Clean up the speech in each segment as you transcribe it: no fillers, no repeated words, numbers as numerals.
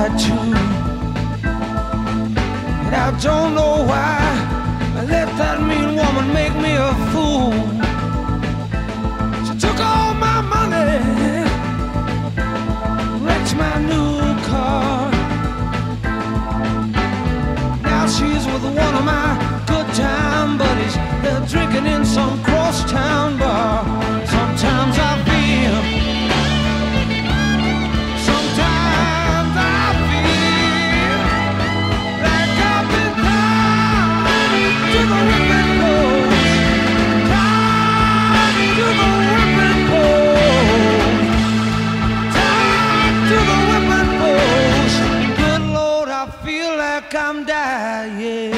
tied to. And I don't know why I let that mean woman make me a fool. She took all my money, wrecked my new car. Now she's with one of my good time buddies. They're drinking in some crosstown bar. Sometimes I feel, sometimes I feel like I've been tied to the whipping post, tied to the whipping post, tied to the whipping post. Good Lord, I feel like I'm dying.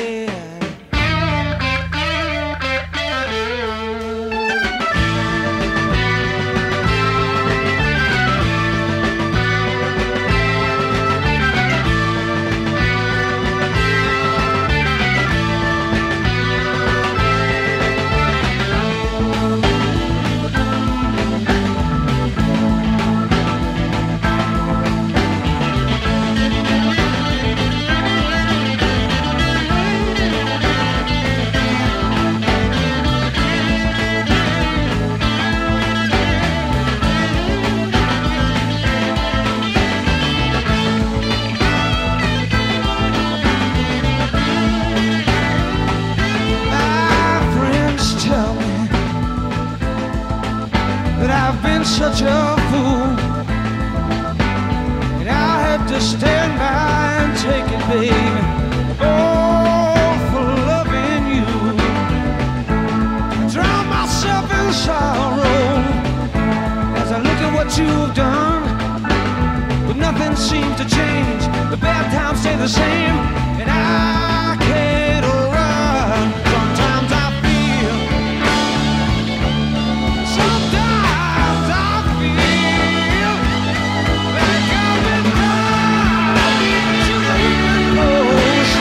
Such a fool, and I had to stand by and take it, baby. Oh, for loving you, I drown myself in sorrow as I look at what you've done. But nothing seems to change. The bad times stay the same, and I can't run. Sometimes I feel, sometimes I feel like I've been tied to the whipping post,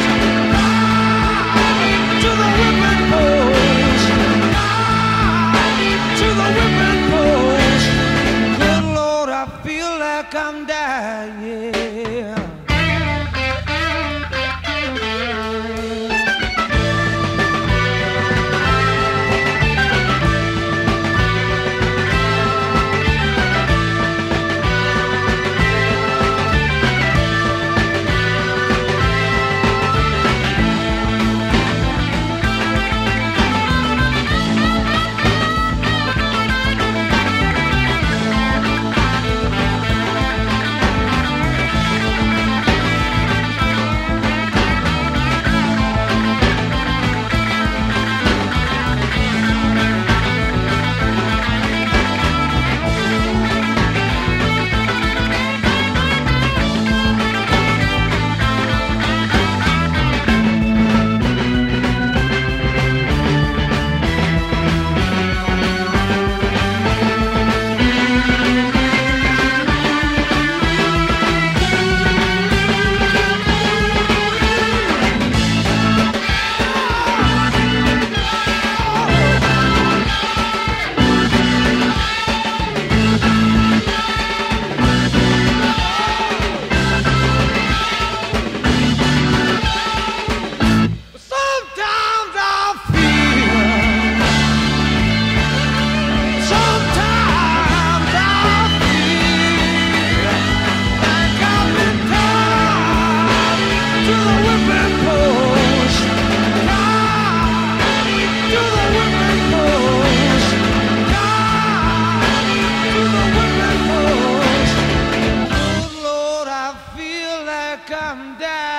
tied to the whipping post, tied to the whipping post. Good Lord, I feel like I'm dying. Come down.